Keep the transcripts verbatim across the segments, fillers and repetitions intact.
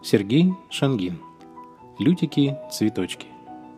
Сергей Шангин. Лютики-цветочки.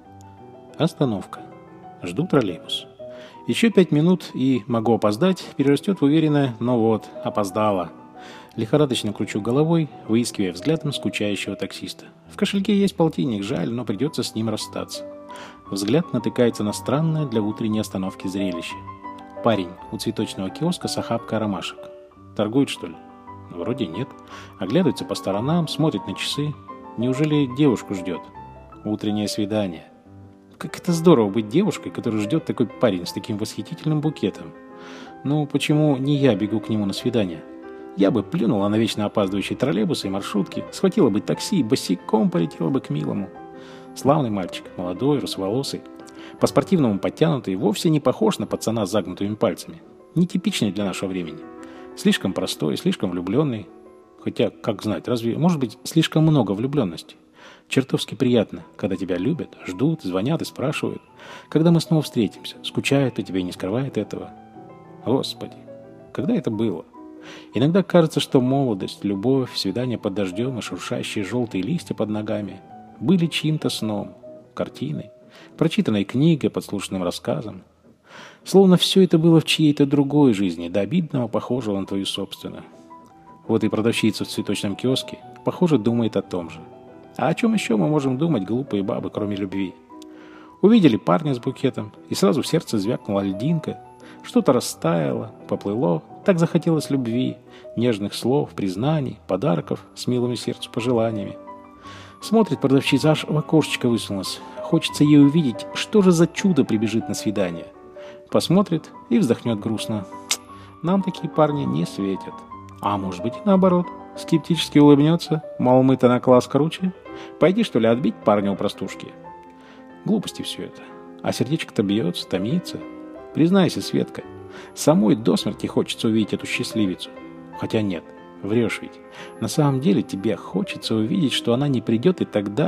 Остановка. Жду троллейбус. Еще пять минут и могу опоздать, перерастет в уверенное «ну вот, опоздала». Лихорадочно кручу головой, выискивая взглядом скучающего таксиста. В кошельке есть полтинник, жаль, но придется с ним расстаться. Взгляд натыкается на странное для утренней остановки зрелище. Парень у цветочного киоска с охапкой ромашек. Торгует, что ли? Вроде нет. Оглядывается по сторонам, смотрит на часы. Неужели девушку ждет? Утреннее свидание. Как это здорово быть девушкой, которую ждет такой парень с таким восхитительным букетом. Ну, почему не я бегу к нему на свидание? Я бы плюнула на вечно опаздывающие троллейбусы и маршрутки, схватила бы такси и босиком полетела бы к милому. Славный мальчик, молодой, русоволосый, по-спортивному подтянутый, вовсе не похож на пацана с загнутыми пальцами. Нетипичный для нашего времени. Слишком простой, слишком влюбленный. Хотя, как знать, разве может быть слишком много влюбленности? Чертовски приятно, когда тебя любят, ждут, звонят и спрашивают. Когда мы снова встретимся, скучают по тебе и не скрывают этого. Господи, когда это было? Иногда кажется, что молодость, любовь, свидание под дождем и шуршащие желтые листья под ногами были чьим-то сном, картиной, прочитанной книгой, подслушанным рассказом. Словно все это было в чьей-то другой жизни, до обидного похожего на твою собственную. Вот и продавщица в цветочном киоске, похоже, думает о том же. А о чем еще мы можем думать, глупые бабы, кроме любви? Увидели парня с букетом, и сразу в сердце звякнула льдинка. Что-то растаяло, поплыло, так захотелось любви, нежных слов, признаний, подарков с милыми сердцу пожеланиями. Смотрит продавщица, аж в окошечко высунулась. Хочется ей увидеть, что же за чудо прибежит на свидание. Посмотрит и вздохнет грустно. Нам такие парни не светят. А может быть и наоборот. Скептически улыбнется. Мол, мы-то на класс круче. Пойди, что ли, отбить парня у простушки. Глупости все это. А сердечко-то бьется, томится. Признайся, Светка, самой до смерти хочется увидеть эту счастливицу. Хотя нет, врешь ведь. На самом деле тебе хочется увидеть, что она не придет, и тогда...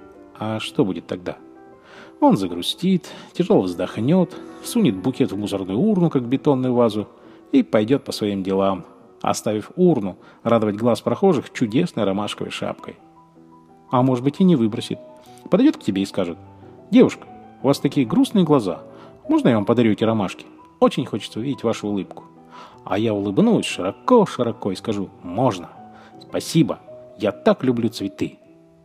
А что будет тогда? Он загрустит, тяжело вздохнет, сунет букет в мусорную урну, как бетонную вазу, и пойдет по своим делам, оставив урну радовать глаз прохожих чудесной ромашковой шапкой. А может быть и не выбросит. Подойдет к тебе и скажет: «Девушка, у вас такие грустные глаза. Можно я вам подарю эти ромашки? Очень хочется увидеть вашу улыбку». А я улыбнусь широко-широко и скажу: «Можно. Спасибо. Я так люблю цветы».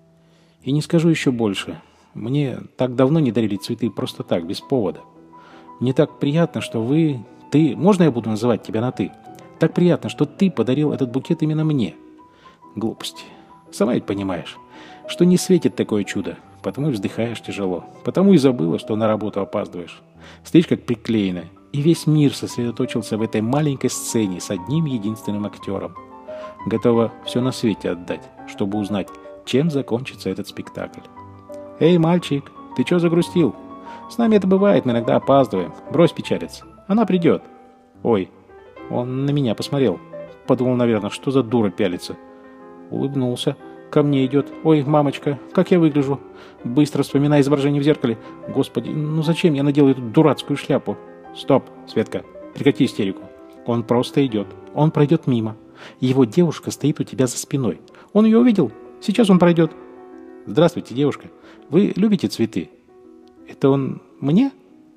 И не скажу еще больше. Мне так давно не дарили цветы просто так, без повода. Мне так приятно, что вы... Ты... Можно я буду называть тебя на «ты»? Так приятно, что ты подарил этот букет именно мне. Глупости. Сама ведь понимаешь, что не светит такое чудо. Потому и вздыхаешь тяжело. Потому и забыла, что на работу опаздываешь. Стоишь как приклеенная. И весь мир сосредоточился в этой маленькой сцене с одним единственным актером. Готова все на свете отдать, чтобы узнать, чем закончится этот спектакль. «Эй, мальчик, ты чё загрустил? С нами это бывает, мы иногда опаздываем. Брось печалиться. Она придет». «Ой». Он на меня посмотрел. Подумал, наверное, что за дура пялится. Улыбнулся. Ко мне идет. «Ой, мамочка, как я выгляжу?» Быстро вспоминая изображение в зеркале. «Господи, ну зачем я надела эту дурацкую шляпу?» «Стоп, Светка, прекрати истерику. Он просто идет. Он пройдет мимо. Его девушка стоит у тебя за спиной. Он ее увидел. Сейчас он пройдет». «Здравствуйте, девушка. Вы любите цветы?» «Это он мне?»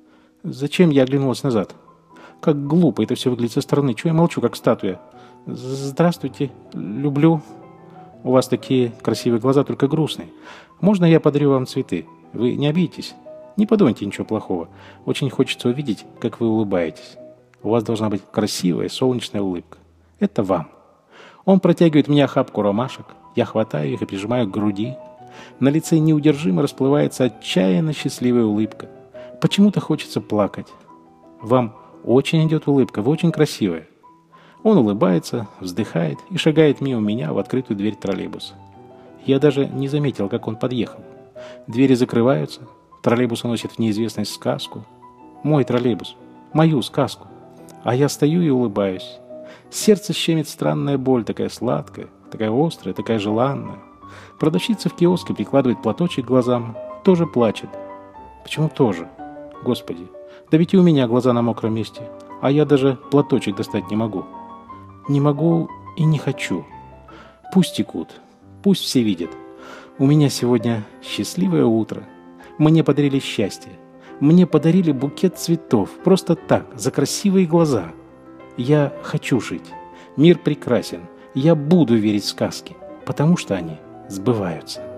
Зачем я оглянулась назад? Как глупо это все выглядит со стороны. Чего я молчу, как статуя? «Здравствуйте. Люблю. У вас такие красивые глаза, только грустные. Можно я подарю вам цветы? Вы не обидитесь? Не подумайте ничего плохого. Очень хочется увидеть, как вы улыбаетесь. У вас должна быть красивая солнечная улыбка. Это вам». Он протягивает мне охапку ромашек. Я хватаю их и прижимаю к груди. На лице неудержимо расплывается отчаянно счастливая улыбка. Почему-то хочется плакать. «Вам очень идет улыбка, вы очень красивая». Он улыбается, вздыхает и шагает мимо меня в открытую дверь троллейбуса. Я даже не заметил, как он подъехал. Двери закрываются, троллейбус уносит в неизвестность сказку. Мой троллейбус, мою сказку. А я стою и улыбаюсь. Сердце щемит странная боль, такая сладкая, такая острая, такая желанная. Продавщица в киоске прикладывает платочек к глазам, тоже плачет. Почему тоже? Господи, да ведь и у меня глаза на мокром месте, а я даже платочек достать не могу. Не могу и не хочу. Пусть текут, Пусть все видят. У меня сегодня счастливое утро. Мне подарили счастье. Мне подарили букет цветов. Просто так, за красивые глаза. Я хочу жить. Мир прекрасен. Я буду верить в сказки, потому что они сбываются.